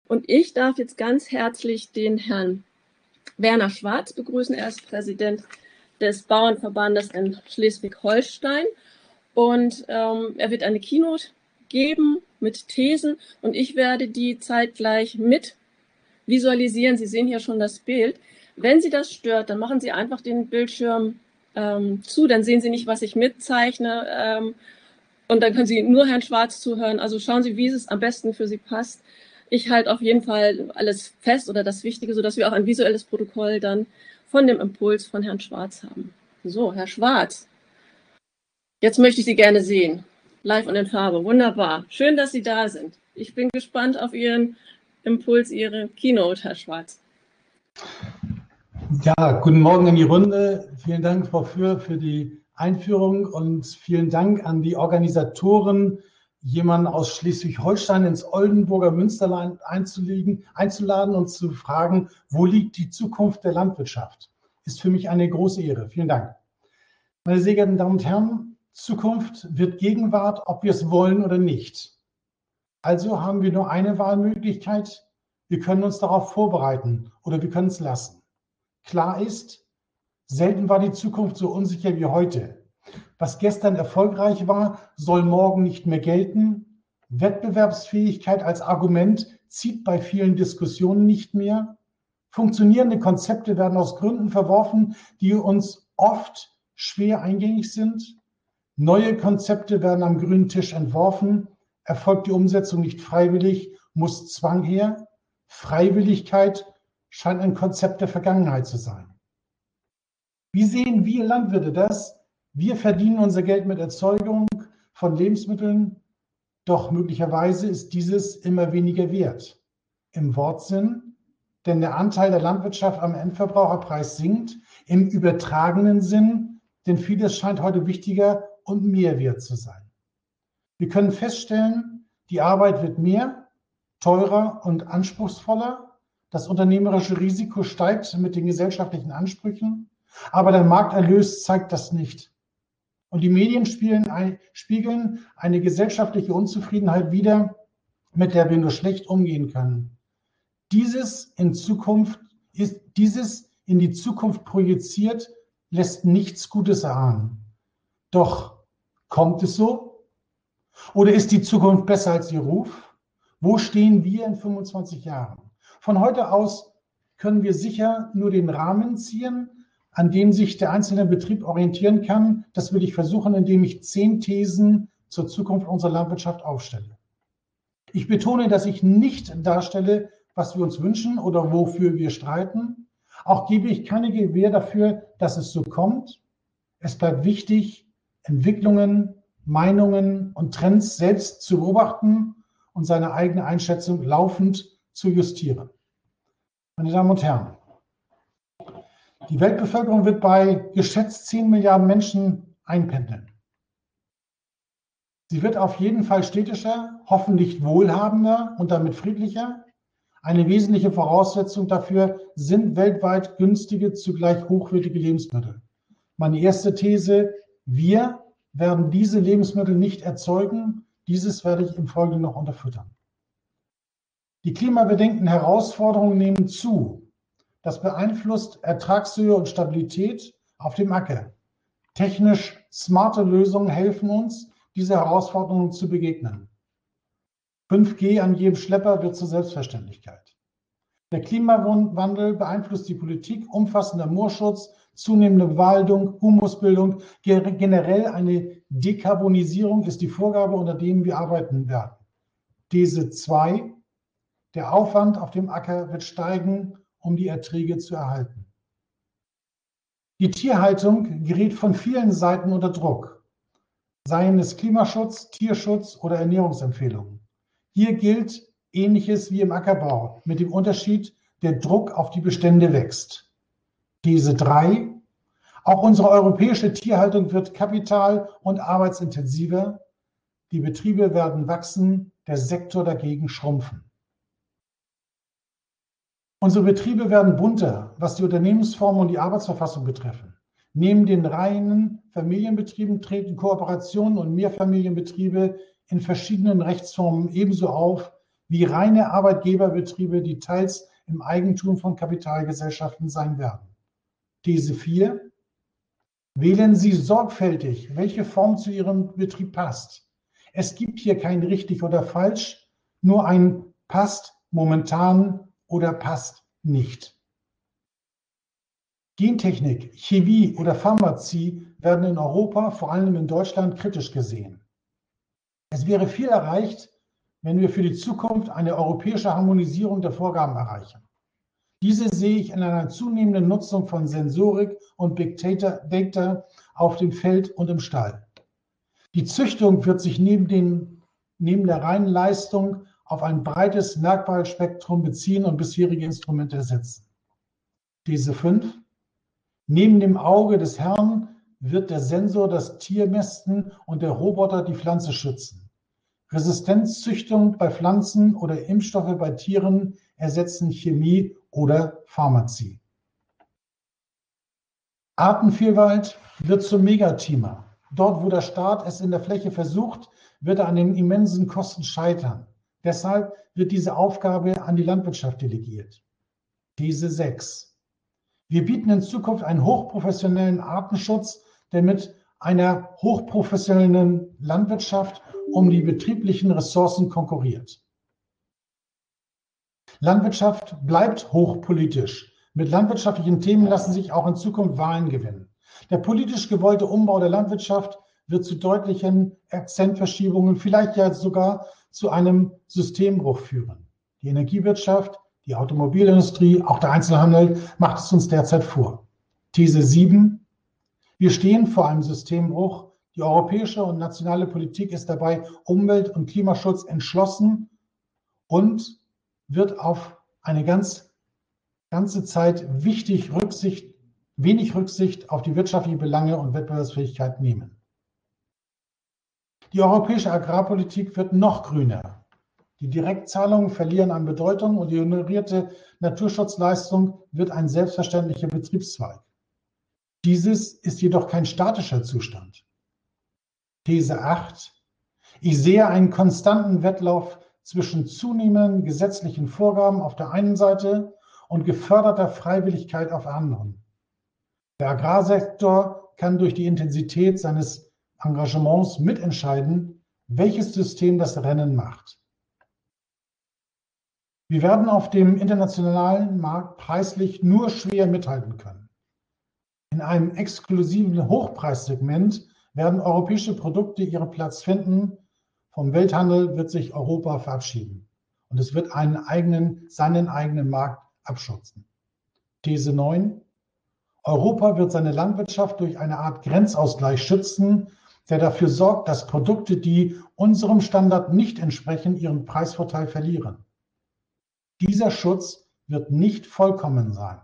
Und ich darf jetzt ganz herzlich den Herrn Werner Schwarz begrüßen. Er ist Präsident des Bauernverbandes in Schleswig-Holstein. Und er wird eine Keynote geben mit Thesen und ich werde die zeitgleich mit visualisieren. Sie sehen hier schon das Bild. Wenn Sie das stört, dann machen Sie einfach den Bildschirm zu, dann sehen Sie nicht, was ich mitzeichne. Und dann können Sie nur Herrn Schwarz zuhören. Also schauen Sie, wie es am besten für Sie passt. Ich halte auf jeden Fall alles fest oder das Wichtige, sodass wir auch ein visuelles Protokoll dann von dem Impuls von Herrn Schwarz haben. So, Herr Schwarz, jetzt möchte ich Sie gerne sehen. Live und in Farbe. Wunderbar. Schön, dass Sie da sind. Ich bin gespannt auf Ihren Impuls, Ihre Keynote, Herr Schwarz. Ja, guten Morgen in die Runde. Vielen Dank, Frau Für die Einführung und vielen Dank an die Organisatoren, jemanden aus Schleswig-Holstein ins Oldenburger Münsterland einzuladen und zu fragen, wo liegt die Zukunft der Landwirtschaft? Ist für mich eine große Ehre. Vielen Dank. Meine sehr geehrten Damen und Herren, Zukunft wird Gegenwart, ob wir es wollen oder nicht. Also haben wir nur eine Wahlmöglichkeit. Wir können uns darauf vorbereiten oder wir können es lassen. Klar ist, selten war die Zukunft so unsicher wie heute. Was gestern erfolgreich war, soll morgen nicht mehr gelten. Wettbewerbsfähigkeit als Argument zieht bei vielen Diskussionen nicht mehr. Funktionierende Konzepte werden aus Gründen verworfen, die uns oft schwer eingängig sind. Neue Konzepte werden am grünen Tisch entworfen. Erfolgt die Umsetzung nicht freiwillig, muss Zwang her. Freiwilligkeit scheint ein Konzept der Vergangenheit zu sein. Wie sehen wir Landwirte das? Wir verdienen unser Geld mit Erzeugung von Lebensmitteln, doch möglicherweise ist dieses immer weniger wert. Im Wortsinn, denn der Anteil der Landwirtschaft am Endverbraucherpreis sinkt, im übertragenen Sinn, denn vieles scheint heute wichtiger und mehr wert zu sein. Wir können feststellen, die Arbeit wird mehr, teurer und anspruchsvoller. Das unternehmerische Risiko steigt mit den gesellschaftlichen Ansprüchen, aber der Markterlös zeigt das nicht. Und die Medien spiegeln eine gesellschaftliche Unzufriedenheit wider, mit der wir nur schlecht umgehen können. Dieses in die Zukunft projiziert, lässt nichts Gutes erahnen. Doch kommt es so? Oder ist die Zukunft besser als ihr Ruf? Wo stehen wir in 25 Jahren? Von heute aus können wir sicher nur den Rahmen ziehen, an dem sich der einzelne Betrieb orientieren kann. Das will ich versuchen, indem ich 10 Thesen zur Zukunft unserer Landwirtschaft aufstelle. Ich betone, dass ich nicht darstelle, was wir uns wünschen oder wofür wir streiten. Auch gebe ich keine Gewähr dafür, dass es so kommt. Es bleibt wichtig, Entwicklungen, Meinungen und Trends selbst zu beobachten und seine eigene Einschätzung laufend zu justieren. Meine Damen und Herren, die Weltbevölkerung wird bei geschätzt 10 Milliarden Menschen einpendeln. Sie wird auf jeden Fall städtischer, hoffentlich wohlhabender und damit friedlicher. Eine wesentliche Voraussetzung dafür sind weltweit günstige, zugleich hochwertige Lebensmittel. Meine erste These: Wir werden diese Lebensmittel nicht erzeugen. Dieses werde ich im Folgenden noch unterfüttern. Die klimabedingten Herausforderungen nehmen zu. Das beeinflusst Ertragshöhe und Stabilität auf dem Acker. Technisch smarte Lösungen helfen uns, diese Herausforderungen zu begegnen. 5G an jedem Schlepper wird zur Selbstverständlichkeit. Der Klimawandel beeinflusst die Politik, umfassender Moorschutz, zunehmende Waldung, Humusbildung, generell eine Dekarbonisierung ist die Vorgabe, unter dem wir arbeiten werden. These 2: Der Aufwand auf dem Acker wird steigen, um die Erträge zu erhalten. Die Tierhaltung gerät von vielen Seiten unter Druck, seien es Klimaschutz, Tierschutz oder Ernährungsempfehlungen. Hier gilt Ähnliches wie im Ackerbau, mit dem Unterschied, der Druck auf die Bestände wächst. These 3: Auch unsere europäische Tierhaltung wird kapital- und arbeitsintensiver. Die Betriebe werden wachsen, der Sektor dagegen schrumpfen. Unsere Betriebe werden bunter, was die Unternehmensform und die Arbeitsverfassung betreffen. Neben den reinen Familienbetrieben treten Kooperationen und Mehrfamilienbetriebe in verschiedenen Rechtsformen ebenso auf wie reine Arbeitgeberbetriebe, die teils im Eigentum von Kapitalgesellschaften sein werden. These 4. Wählen Sie sorgfältig, welche Form zu Ihrem Betrieb passt. Es gibt hier kein richtig oder falsch, nur ein passt momentan oder passt nicht. Gentechnik, Chemie oder Pharmazie werden in Europa, vor allem in Deutschland, kritisch gesehen. Es wäre viel erreicht, wenn wir für die Zukunft eine europäische Harmonisierung der Vorgaben erreichen. Diese sehe ich in einer zunehmenden Nutzung von Sensorik und Big Data auf dem Feld und im Stall. Die Züchtung wird sich neben der reinen Leistung auf ein breites Merkmalspektrum beziehen und bisherige Instrumente ersetzen. These 5. Neben dem Auge des Herrn wird der Sensor das Tier mästen und der Roboter die Pflanze schützen. Resistenzzüchtung bei Pflanzen oder Impfstoffe bei Tieren ersetzen Chemie oder Pharmazie. Artenvielfalt wird zum Megathema. Dort, wo der Staat es in der Fläche versucht, wird er an den immensen Kosten scheitern. Deshalb wird diese Aufgabe an die Landwirtschaft delegiert. These 6. Wir bieten in Zukunft einen hochprofessionellen Artenschutz, der mit einer hochprofessionellen Landwirtschaft um die betrieblichen Ressourcen konkurriert. Landwirtschaft bleibt hochpolitisch. Mit landwirtschaftlichen Themen lassen sich auch in Zukunft Wahlen gewinnen. Der politisch gewollte Umbau der Landwirtschaft wird zu deutlichen Akzentverschiebungen, vielleicht ja sogar zu einem Systembruch führen. Die Energiewirtschaft, die Automobilindustrie, auch der Einzelhandel macht es uns derzeit vor. These 7. Wir stehen vor einem Systembruch. Die europäische und nationale Politik ist dabei, Umwelt- und Klimaschutz entschlossen und wird auf eine ganze Zeit wenig Rücksicht auf die wirtschaftlichen Belange und Wettbewerbsfähigkeit nehmen. Die europäische Agrarpolitik wird noch grüner. Die Direktzahlungen verlieren an Bedeutung und die honorierte Naturschutzleistung wird ein selbstverständlicher Betriebszweig. Dieses ist jedoch kein statischer Zustand. These 8. Ich sehe einen konstanten Wettlauf zwischen zunehmenden gesetzlichen Vorgaben auf der einen Seite und geförderter Freiwilligkeit auf der anderen. Der Agrarsektor kann durch die Intensität seines Engagements mitentscheiden, welches System das Rennen macht. Wir werden auf dem internationalen Markt preislich nur schwer mithalten können. In einem exklusiven Hochpreissegment werden europäische Produkte ihren Platz finden. Vom Welthandel wird sich Europa verabschieden und es wird seinen eigenen Markt abschützen. These 9. Europa wird seine Landwirtschaft durch eine Art Grenzausgleich schützen, der dafür sorgt, dass Produkte, die unserem Standard nicht entsprechen, ihren Preisvorteil verlieren. Dieser Schutz wird nicht vollkommen sein.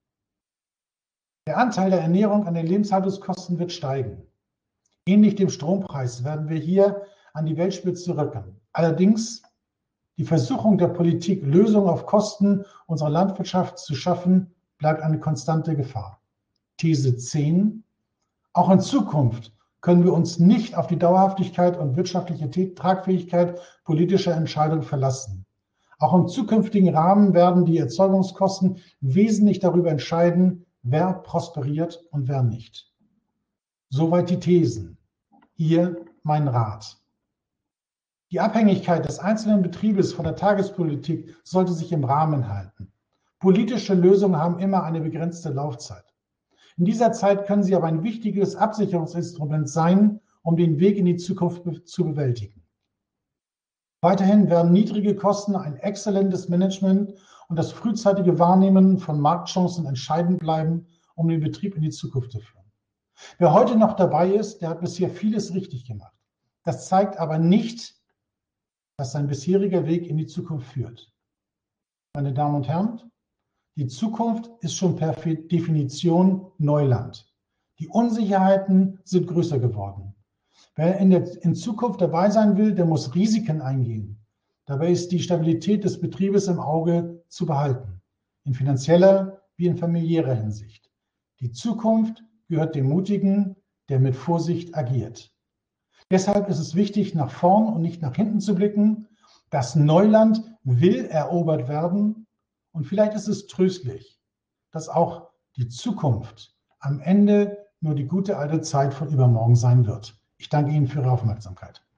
Der Anteil der Ernährung an den Lebenshaltungskosten wird steigen. Ähnlich dem Strompreis werden wir hier an die Weltspitze rücken. Allerdings die Versuchung der Politik, Lösungen auf Kosten unserer Landwirtschaft zu schaffen, bleibt eine konstante Gefahr. These 10. Auch in Zukunft können wir uns nicht auf die Dauerhaftigkeit und wirtschaftliche Tragfähigkeit politischer Entscheidungen verlassen. Auch im zukünftigen Rahmen werden die Erzeugungskosten wesentlich darüber entscheiden, wer prosperiert und wer nicht. Soweit die Thesen. Hier mein Rat. Die Abhängigkeit des einzelnen Betriebes von der Tagespolitik sollte sich im Rahmen halten. Politische Lösungen haben immer eine begrenzte Laufzeit. In dieser Zeit können sie aber ein wichtiges Absicherungsinstrument sein, um den Weg in die Zukunft zu bewältigen. Weiterhin werden niedrige Kosten, ein exzellentes Management und das frühzeitige Wahrnehmen von Marktchancen entscheidend bleiben, um den Betrieb in die Zukunft zu führen. Wer heute noch dabei ist, der hat bisher vieles richtig gemacht. Das zeigt aber nicht, dass sein bisheriger Weg in die Zukunft führt. Meine Damen und Herren, die Zukunft ist schon per Definition Neuland. Die Unsicherheiten sind größer geworden. Wer in Zukunft dabei sein will, der muss Risiken eingehen. Dabei ist die Stabilität des Betriebes im Auge zu behalten, in finanzieller wie in familiärer Hinsicht. Die Zukunft gehört dem Mutigen, der mit Vorsicht agiert. Deshalb ist es wichtig, nach vorn und nicht nach hinten zu blicken. Das Neuland will erobert werden und vielleicht ist es tröstlich, dass auch die Zukunft am Ende nur die gute alte Zeit von übermorgen sein wird. Ich danke Ihnen für Ihre Aufmerksamkeit.